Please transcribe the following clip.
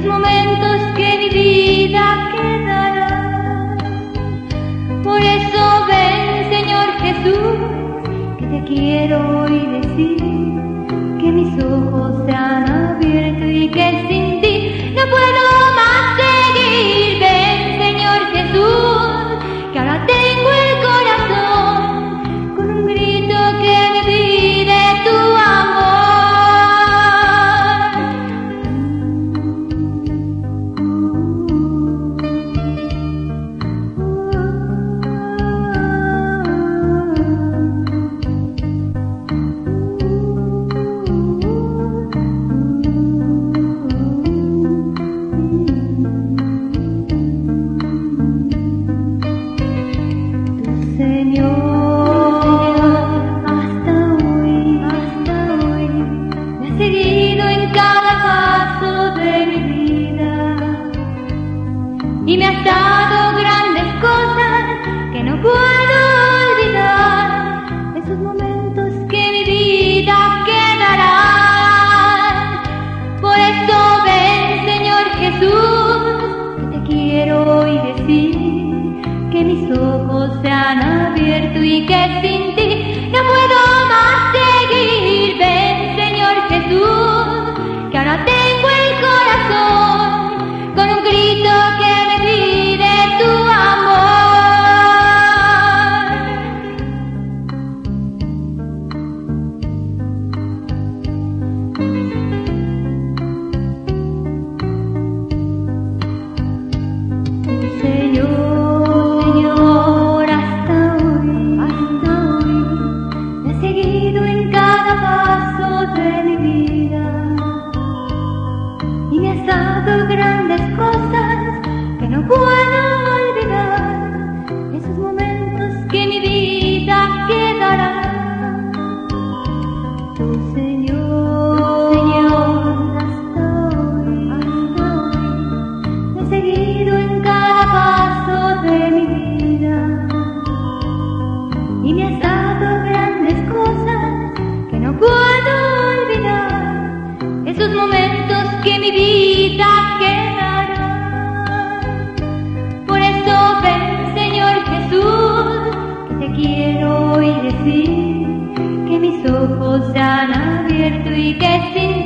momentos que mi vida quedará. Por eso ven, Señor Jesús, que te quiero hoy decir que mis ojos se han abierto y que sin ti no puedo más seguir. Ven, Señor Jesús, que ahora tengo el corazón con un grito que me pide tu amor. Y me has dado grandes cosas que no puedo olvidar, esos momentos que mi vida quedarán. Por eso ven, Señor Jesús, que te quiero hoy decir que mis ojos se han abierto y que sin ti no puedo más seguir. Ven, Señor Jesús, que ahora tengo el corazón con un grito que me pide tu amor. Señor, hasta hoy me has seguido en cada paso de mi vida y me has dado grandes cosas que no puedo olvidar, esos momentos que mi vida quedará. Tu Señor, hasta hoy me has seguido en cada paso de mi vida y me has dado grandes cosas que no puedo olvidar, esos momentos que mi vida quedará. Por eso ven, Señor Jesús, que te quiero hoy decir que mis ojos se han abierto y que sin